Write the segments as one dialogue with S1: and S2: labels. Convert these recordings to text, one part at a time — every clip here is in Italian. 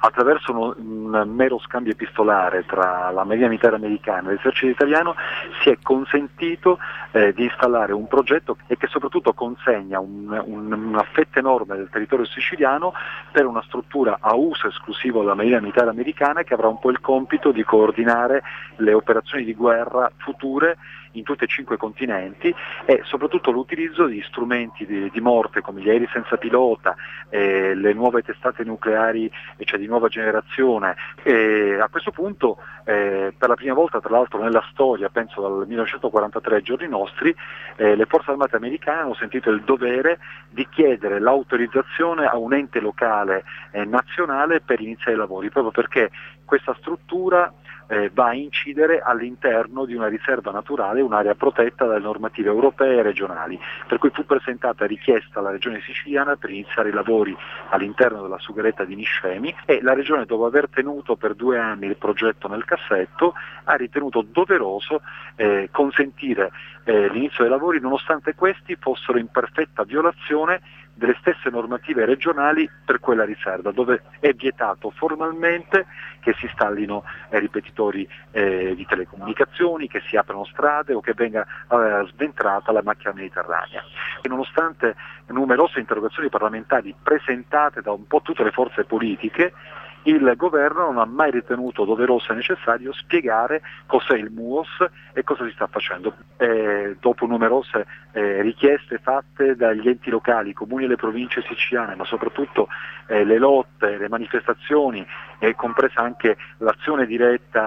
S1: attraverso un mero scambio epistolare tra la Marina Militare Americana e l'esercito italiano si è consentito di installare un progetto e che soprattutto consegna una fetta enorme del territorio siciliano per una struttura a uso esclusivo della Marina Militare Americana, che avrà un po' il compito di coordinare le operazioni di guerra future in tutti e 5 continenti, e soprattutto l'utilizzo di strumenti di morte come gli aerei senza pilota, le nuove testate nucleari, cioè di nuova generazione. E a questo punto, per la prima volta tra l'altro nella storia, penso dal 1943 ai giorni nostri, le forze armate americane hanno sentito il dovere di chiedere l'autorizzazione a un ente locale nazionale per iniziare i lavori, proprio perché questa struttura va a incidere all'interno di una riserva naturale, un'area protetta dalle normative europee e regionali, per cui fu presentata richiesta alla regione siciliana per iniziare i lavori all'interno della sugheretta di Niscemi, e la regione, dopo aver tenuto per 2 anni il progetto nel cassetto, ha ritenuto doveroso consentire l'inizio dei lavori, nonostante questi fossero in perfetta violazione delle stesse normative regionali per quella riserva, dove è vietato formalmente che si installino ripetitori di telecomunicazioni, che si aprano strade o che venga sventrata la macchina mediterranea. E nonostante numerose interrogazioni parlamentari presentate da un po' tutte le forze politiche, il governo non ha mai ritenuto doveroso e necessario spiegare cos'è il MUOS e cosa si sta facendo. Dopo numerose richieste fatte dagli enti locali, i comuni e le province siciliane, ma soprattutto le lotte, le manifestazioni, compresa anche l'azione diretta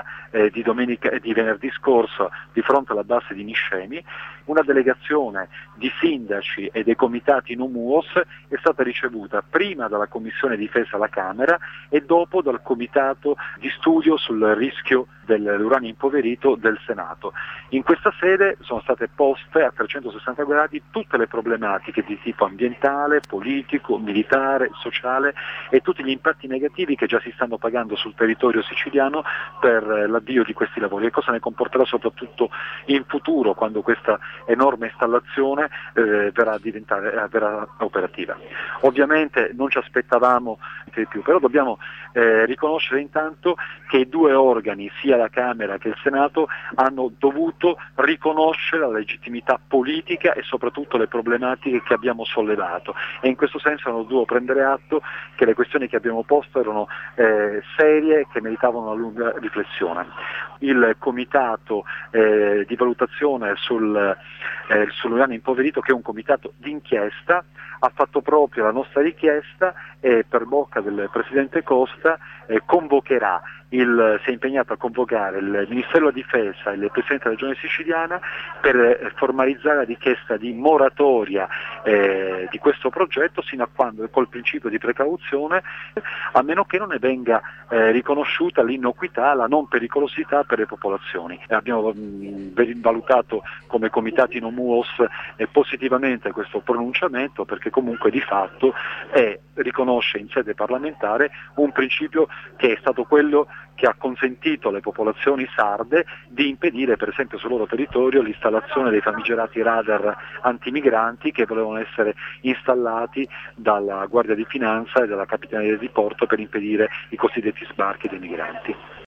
S1: di venerdì scorso di fronte alla base di Niscemi, una delegazione di sindaci e dei comitati no MUOS è stata ricevuta prima dalla Commissione Difesa alla Camera e dopo dal Comitato di Studio sul rischio dell'uranio impoverito del Senato. In questa sede sono state poste a 360 gradi tutte le problematiche di tipo ambientale, politico, militare, sociale e tutti gli impatti negativi che già si stanno pagando sul territorio siciliano per l'avvio di questi lavori, e cosa ne comporterà soprattutto in futuro, quando questa enorme installazione verrà operativa. Ovviamente non ci aspettavamo di più, però dobbiamo riconoscere intanto che i 2 organi, sia la Camera che il Senato, hanno dovuto riconoscere la legittimità politica e soprattutto le problematiche che abbiamo sollevato, e in questo senso hanno dovuto prendere atto che le questioni che abbiamo posto erano serie e che meritavano una lunga riflessione. Il comitato di valutazione sull'uranio impoverito, che è un comitato d'inchiesta, ha fatto proprio la nostra richiesta e per bocca del Presidente Costa si è impegnato a convocare il Ministero della Difesa e il Presidente della Regione Siciliana per formalizzare la richiesta di moratoria di questo progetto sino a quando, col principio di precauzione, a meno che non ne venga riconosciuta l'innocuità, la non pericolosità per le popolazioni. Abbiamo valutato come comitati no MUOS positivamente questo pronunciamento, perché comunque di fatto riconosce in sede parlamentare un principio che è stato quello che ha consentito alle popolazioni sarde di impedire, per esempio sul loro territorio, l'installazione dei famigerati radar antimigranti che volevano essere installati dalla Guardia di Finanza e dalla Capitaneria di Porto per impedire i cosiddetti sbarchi dei migranti.